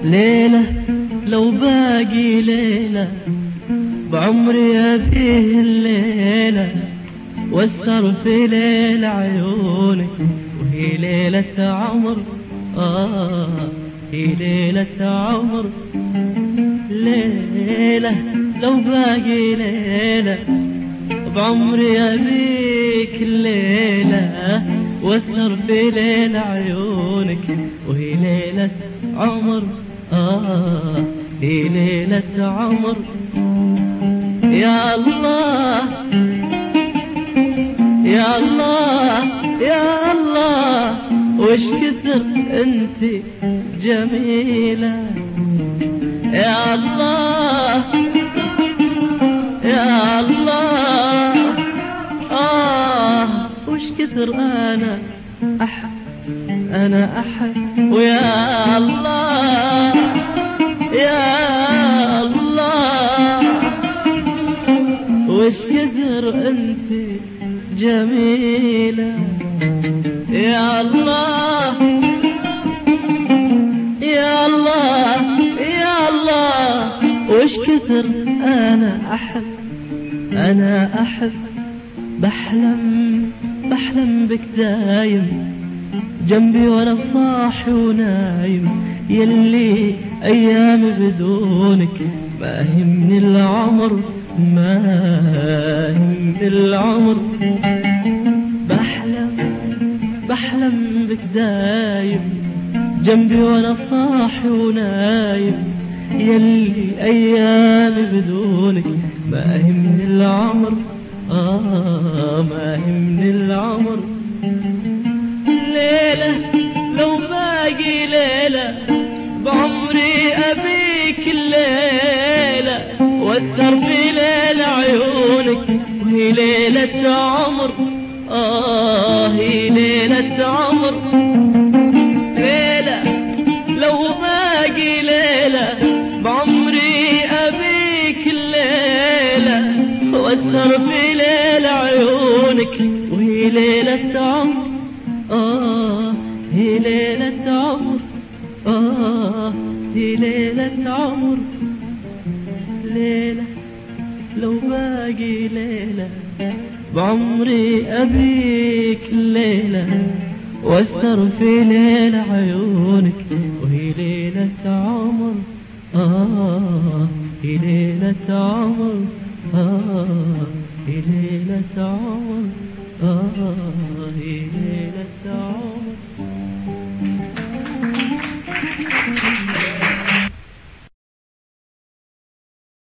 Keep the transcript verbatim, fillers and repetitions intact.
ليلة لو باقي ليلة بعمري أبيه الليلة واسهر في ليل عيونك، وهي ليلة عمر، آه هي ليلة عمر. ليلة لو باقي ليلة بعمري أبيك الليلة واسهر في ليل عيونك، وهي ليلة عمر، آه هي ليلة عمر. يا الله يا الله يا الله وش كثر انت جميلة، يا الله يا الله آه وش كثر أنا أحب أنا أحب. ويا الله يا الله وش كثر أنت جميلة، يا الله يا الله يا الله وش كثر أنا أحب أنا أحب. بحلم بحلم بك دايم جنبي وانا صاحي ونايم، يلي ايام بدونك ما همني العمر ما همني العمر. بحلم بحلم بك دايم جنبي وانا صاحي ونايم، يلي ايام بدونك ما همني العمر، آه ما همني العمر. ليلة لو باقي ليلة بعمري أبيك الليلة واسهر في ليل عيونك، وهي ليلة عمر، آه هي ليلة عمر. ليلة لو باقي ليلة بعمري أبيك الليلة واسهر في ليل عيونك، وهي ليلة عمر، آه هي ليلة عمر، آه هي ليلة عمر. ليلة لو باقي ليلة بعمري أبيك الليلة واسهر في ليل عيونك، وهي ليلة عمر، آه هي ليلة عمر، آه هي ليلة عمر، آه هي ليلة